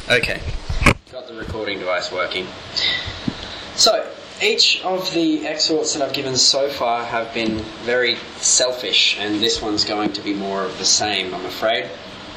Okay, got the recording device working. So, each of the exhorts that I've given so far have been very selfish, and this one's going to be more of the same, I'm afraid.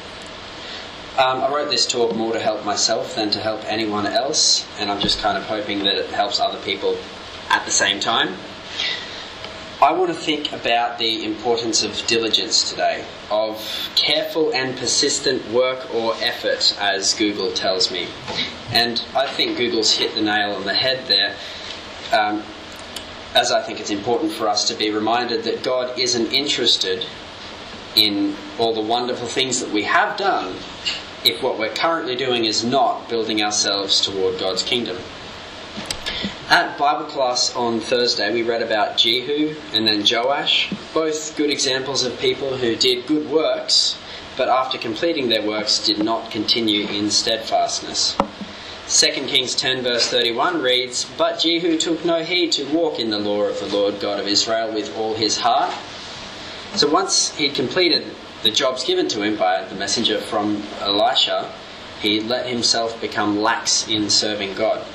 I wrote this talk more to help myself than to help anyone else, and I'm just kind of hoping that it helps other people at the same time. I want to think about the importance of diligence today, of careful and persistent work or effort, as Google tells me. And I think Google's hit the nail on the head there, as I think it's important for us to be reminded that God isn't interested in all the wonderful things that we have done if what we're currently doing is not building ourselves toward God's kingdom. At Bible class on Thursday, we read about Jehu and then Joash, both good examples of people who did good works, but after completing their works did not continue in steadfastness. 2 Kings 10 verse 31 reads, "But Jehu took no heed to walk in the law of the Lord God of Israel with all his heart." So once he'd completed the jobs given to him by the messenger from Elisha, he let himself become lax in serving God.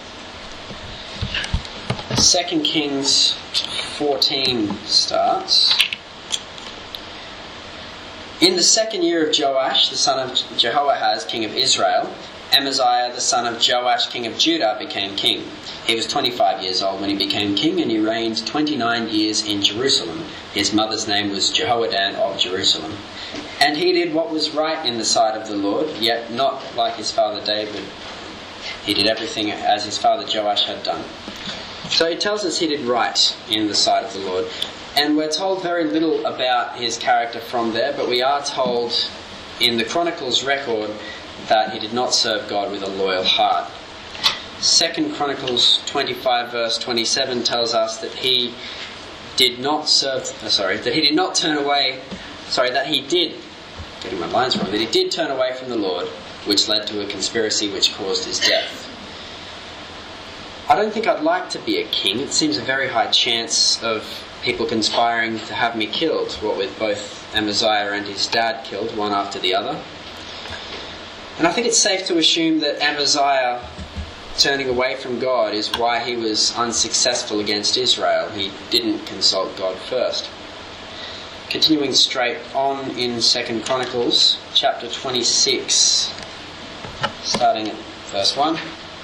2 Kings 14 starts. In the second year of Joash, the son of Jehoahaz, king of Israel, Amaziah, the son of Joash, king of Judah, became king. He was 25 years old when he became king, and he reigned 29 years in Jerusalem. His mother's name was Jehoaddan of Jerusalem. And he did what was right in the sight of the Lord, yet not like his father David. He did everything as his father Joash had done. So he tells us he did right in the sight of the Lord. And we're told very little about his character from there, but we are told in the Chronicles record that he did not serve God with a loyal heart. 2 Chronicles 25 verse 27 tells us that he did not turn away, that he did turn away from the Lord, which led to a conspiracy which caused his death. I don't think I'd like to be a king. It seems a very high chance of people conspiring to have me killed, what with both Amaziah and his dad killed, one after the other. And I think it's safe to assume that Amaziah turning away from God is why he was unsuccessful against Israel. He didn't consult God first. Continuing straight on in 2 Chronicles, chapter 26, starting at verse 1.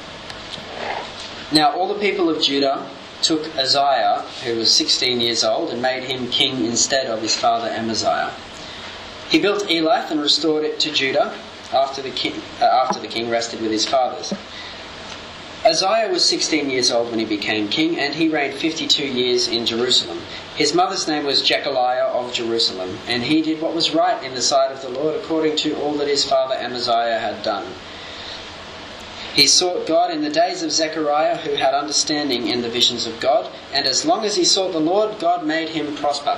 Now all the people of Judah took Uzziah, who was 16 years old, and made him king instead of his father Amaziah. He built Elath and restored it to Judah after the king rested with his fathers. Uzziah was 16 years old when he became king, and he reigned 52 years in Jerusalem. His mother's name was Jechaliah of Jerusalem, and he did what was right in the sight of the Lord according to all that his father Amaziah had done. He sought God in the days of Zechariah, who had understanding in the visions of God, and as long as he sought the Lord, God made him prosper.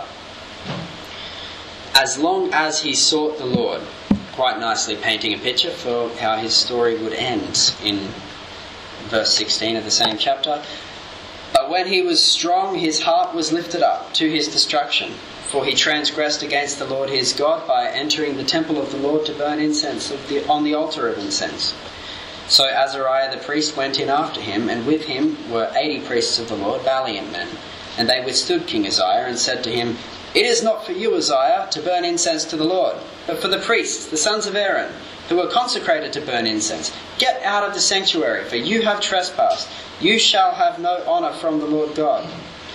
As long as he sought the Lord, quite nicely painting a picture for how his story would end in verse 16 of the same chapter. But when he was strong, his heart was lifted up to his destruction, for he transgressed against the Lord his God by entering the temple of the Lord to burn incense on the altar of incense. So Azariah the priest went in after him, and with him were 80 priests of the Lord, valiant men. And they withstood King Uzziah and said to him, "It is not for you, Uzziah, to burn incense to the Lord, but for the priests, the sons of Aaron, who are consecrated to burn incense. Get out of the sanctuary, for you have trespassed. You shall have no honour from the Lord God."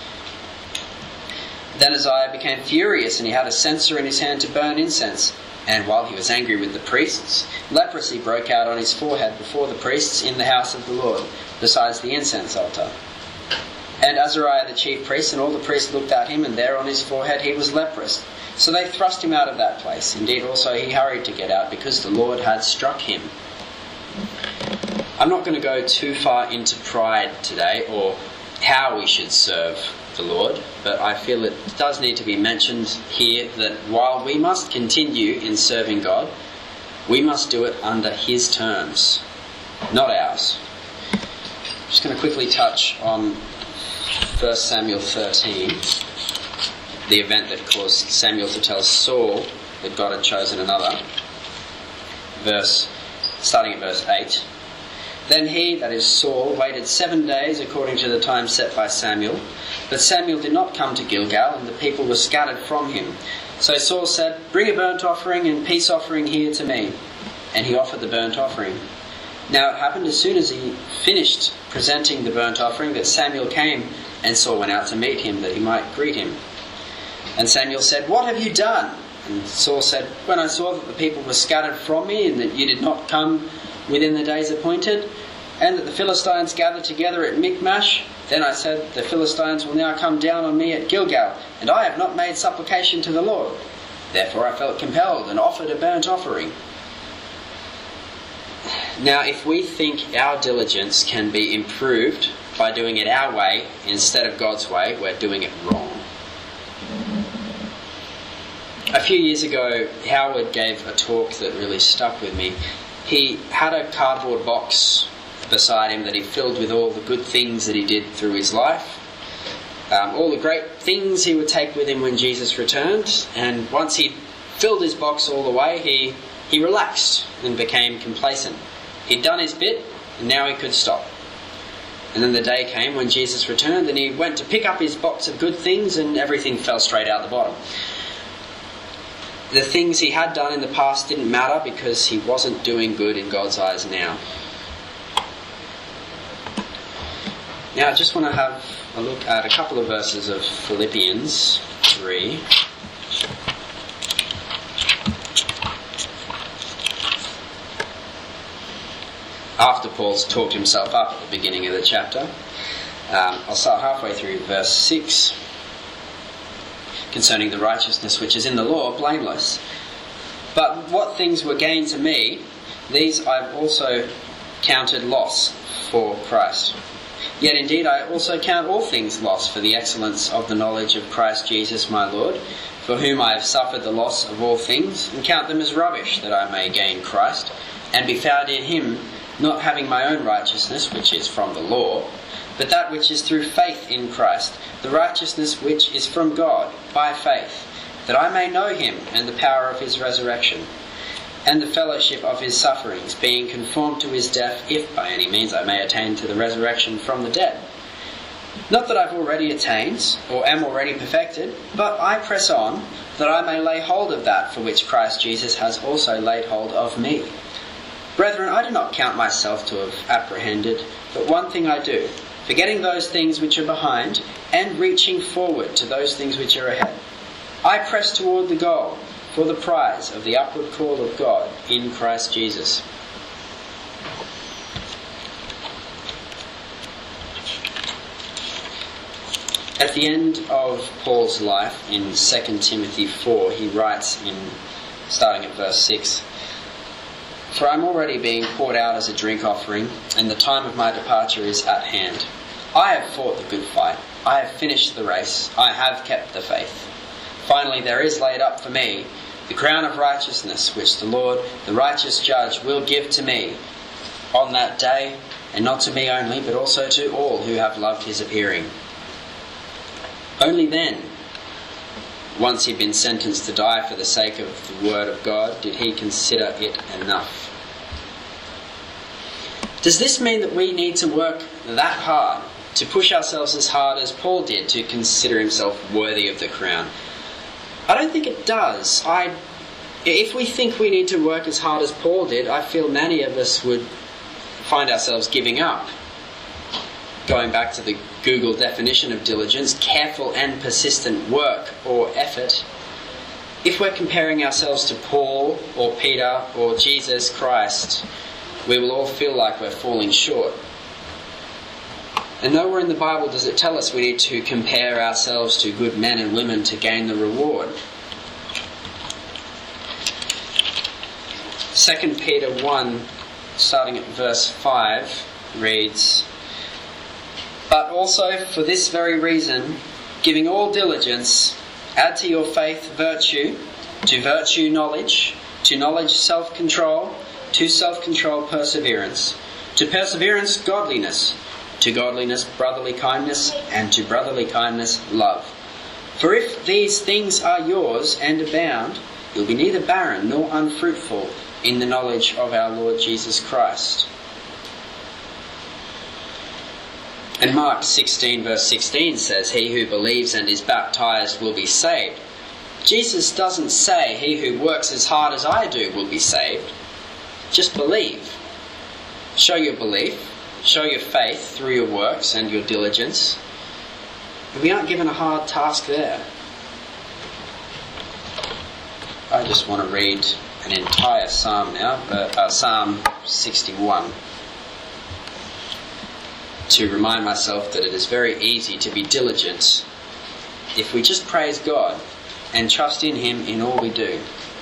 Then Uzziah became furious, and he had a censer in his hand to burn incense. And while he was angry with the priests, leprosy broke out on his forehead before the priests in the house of the Lord, besides the incense altar. And Azariah the chief priest and all the priests looked at him, and there on his forehead he was leprous. So they thrust him out of that place. Indeed, also he hurried to get out, because the Lord had struck him. I'm not going to go too far into pride today, or how we should serve the Lord, but I feel it does need to be mentioned here that while we must continue in serving God, we must do it under his terms, not ours. I'm just going to quickly touch on 1 Samuel 13, the event that caused Samuel to tell Saul that God had chosen another. Starting at verse 8. Then he, that is Saul, waited 7 days according to the time set by Samuel. But Samuel did not come to Gilgal, and the people were scattered from him. So Saul said, "Bring a burnt offering and peace offering here to me." And he offered the burnt offering. Now it happened as soon as he finished presenting the burnt offering that Samuel came, and Saul went out to meet him that he might greet him. And Samuel said, "What have you done?" And Saul said, "When I saw that the people were scattered from me, and that you did not come within the days appointed, and that the Philistines gathered together at Michmash, then I said, the Philistines will now come down on me at Gilgal, and I have not made supplication to the Lord. Therefore I felt compelled and offered a burnt offering." Now, if we think our diligence can be improved by doing it our way instead of God's way, we're doing it wrong. A few years ago, Howard gave a talk that really stuck with me. He had a cardboard box beside him that he filled with all the good things that he did through his life, all the great things he would take with him when Jesus returned. And once he'd filled his box all the way, he relaxed and became complacent. He'd done his bit, and now he could stop. And then the day came when Jesus returned, and he went to pick up his box of good things, and everything fell straight out the bottom. The things he had done in the past didn't matter because he wasn't doing good in God's eyes now. Now I just want to have a look at a couple of verses of Philippians 3. After Paul's talked himself up at the beginning of the chapter. I'll start halfway through verse 6. Concerning the righteousness which is in the law, blameless. But what things were gain to me, these I've also counted loss for Christ. Yet indeed I also count all things loss for the excellence of the knowledge of Christ Jesus my Lord, for whom I have suffered the loss of all things, and count them as rubbish, that I may gain Christ, and be found in him, not having my own righteousness, which is from the law, but that which is through faith in Christ, the righteousness which is from God, by faith, that I may know him and the power of his resurrection, and the fellowship of his sufferings, being conformed to his death, if by any means I may attain to the resurrection from the dead. Not that I've already attained, or am already perfected, but I press on, that I may lay hold of that for which Christ Jesus has also laid hold of me. Brethren, I do not count myself to have apprehended, but one thing I do, forgetting those things which are behind, and reaching forward to those things which are ahead. I press toward the goal, for the prize of the upward call of God in Christ Jesus. At the end of Paul's life, in 2 Timothy 4, he writes, starting at verse 6, "For I am already being poured out as a drink offering, and the time of my departure is at hand. I have fought the good fight. I have finished the race. I have kept the faith. Finally, there is laid up for me the crown of righteousness, which the Lord, the righteous judge, will give to me on that day, and not to me only, but also to all who have loved his appearing." Only then, once he'd been sentenced to die for the sake of the word of God, did he consider it enough. Does this mean that we need to work that hard, to push ourselves as hard as Paul did to consider himself worthy of the crown? I don't think it does. If we think we need to work as hard as Paul did, I feel many of us would find ourselves giving up. Going back to the Google definition of diligence, careful and persistent work or effort. If we're comparing ourselves to Paul or Peter or Jesus Christ, we will all feel like we're falling short. And nowhere in the Bible does it tell us we need to compare ourselves to good men and women to gain the reward. 2 Peter 1, starting at verse 5, reads, "But also for this very reason, giving all diligence, add to your faith virtue, to virtue knowledge, to knowledge self-control, to self-control perseverance, to perseverance godliness, to godliness brotherly kindness, and to brotherly kindness love. For if these things are yours and abound, you'll be neither barren nor unfruitful in the knowledge of our Lord Jesus Christ." And Mark 16 verse 16 says, "He who believes and is baptized will be saved." Jesus doesn't say, "He who works as hard as I do will be saved." Just believe. Show your belief. Show your faith through your works and your diligence. And we aren't given a hard task there. I just want to read an entire psalm now, Psalm 61, to remind myself that it is very easy to be diligent if we just praise God and trust in Him in all we do.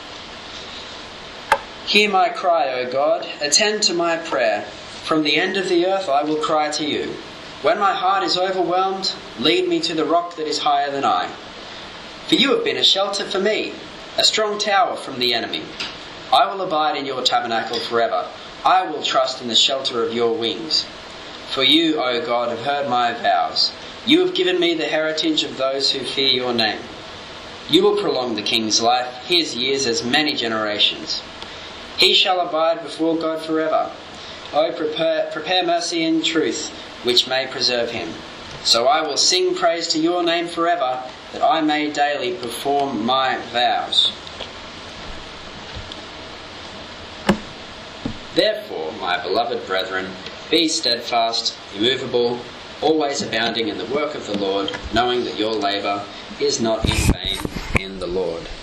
Hear my cry, O God, attend to my prayer. From the end of the earth I will cry to you. When my heart is overwhelmed, lead me to the rock that is higher than I. For you have been a shelter for me, a strong tower from the enemy. I will abide in your tabernacle forever. I will trust in the shelter of your wings. For you, O God, have heard my vows. You have given me the heritage of those who fear your name. You will prolong the king's life, his years as many generations. He shall abide before God forever. O prepare mercy and truth, which may preserve him. So I will sing praise to your name forever, that I may daily perform my vows. Therefore, my beloved brethren, be steadfast, immovable, always abounding in the work of the Lord, knowing that your labour is not in vain in the Lord.